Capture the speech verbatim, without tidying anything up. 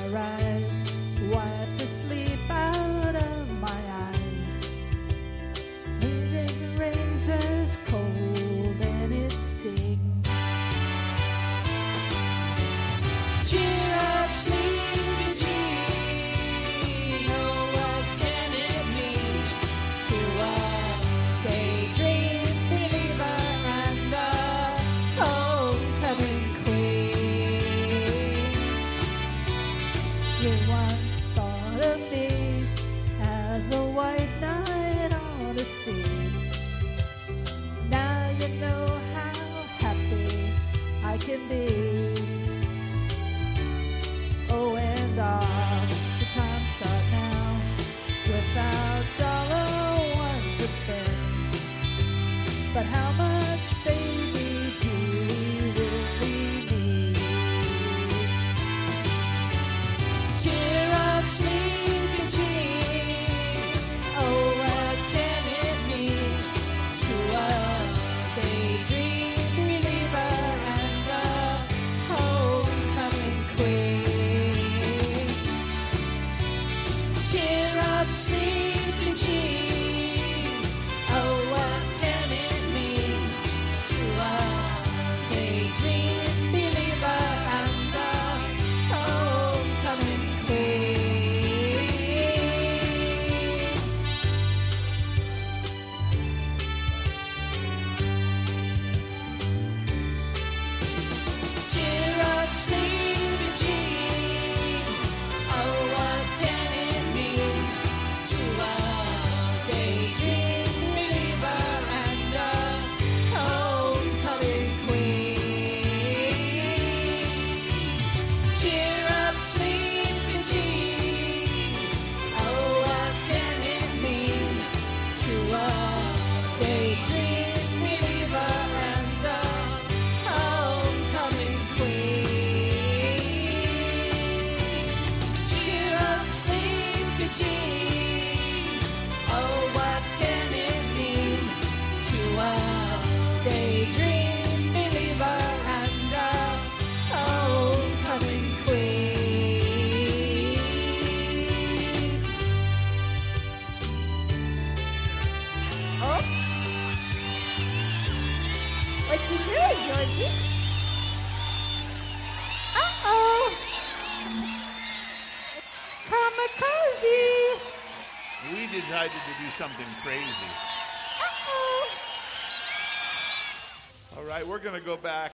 I rise, wipe the sleep out of my eyes. Music rings as cold and it stings. Cheer up, sleepy Jean. Oh, what can it mean to a daydream believer and a homecoming queen? You once thought of me as a white knight on the steed. Now you know how happy I can be. Oh, and all the time start now, without dollar one to spend. But how much, baby, do we really need? Cheer up, sleepy Jean. Oh, what can it mean to a daydream believer and a homecoming queen? Cheer up, sleepy Jean. Oh, what can it mean to a daydream believer and a homecoming queen? Cheer up, sleepy Jean. Oh, what can it mean to a daydream believer and a homecoming queen? Cheer up, sleepy Jean. Oh, what can it mean to a daydream believer and a homecoming queen? Cheer up, sleepy Jean. Oh, what can it mean to a daydream believer and a homecoming queen? Oh, what you doing, Georgie? Uh-oh. Kamikaze. We decided to do something crazy. Uh-oh. All right, we're going to go back.